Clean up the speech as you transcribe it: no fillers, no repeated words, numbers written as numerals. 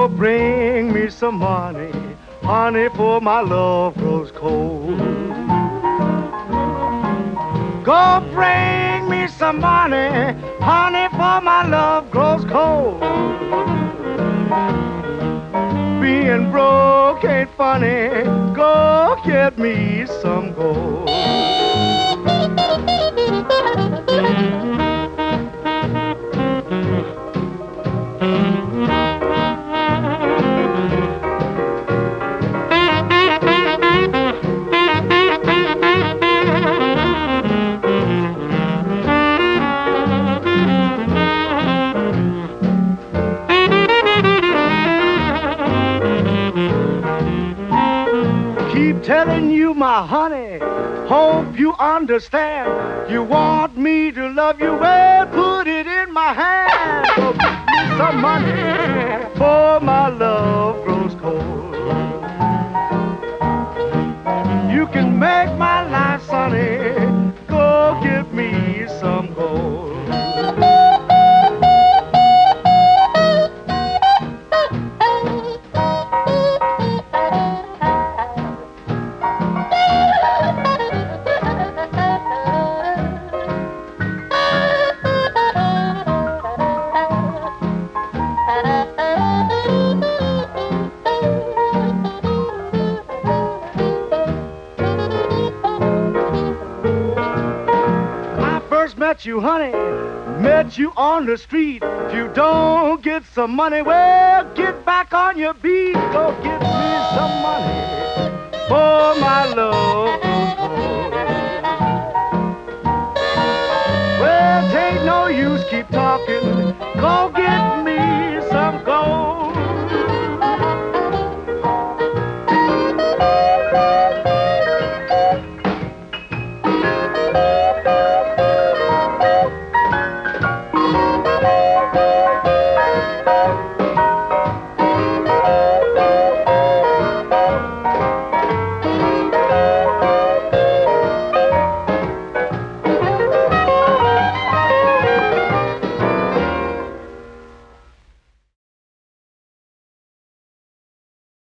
Go bring me some money, honey, for my love grows cold. Go bring me some money, honey, for my love grows cold. Being broke ain't funny, go get me some gold. Keep telling you, my honey, hope you understand. You want me to love you, well, put it in my hand. So give me some money, for my love grows cold. You can make my life sunny, go give me some gold. Met you, honey, met you on the street. If you don't get some money, well, get back on your beat. Go get me some money, for my love grows cold. Well, 'tain't no use keep talking. Go get me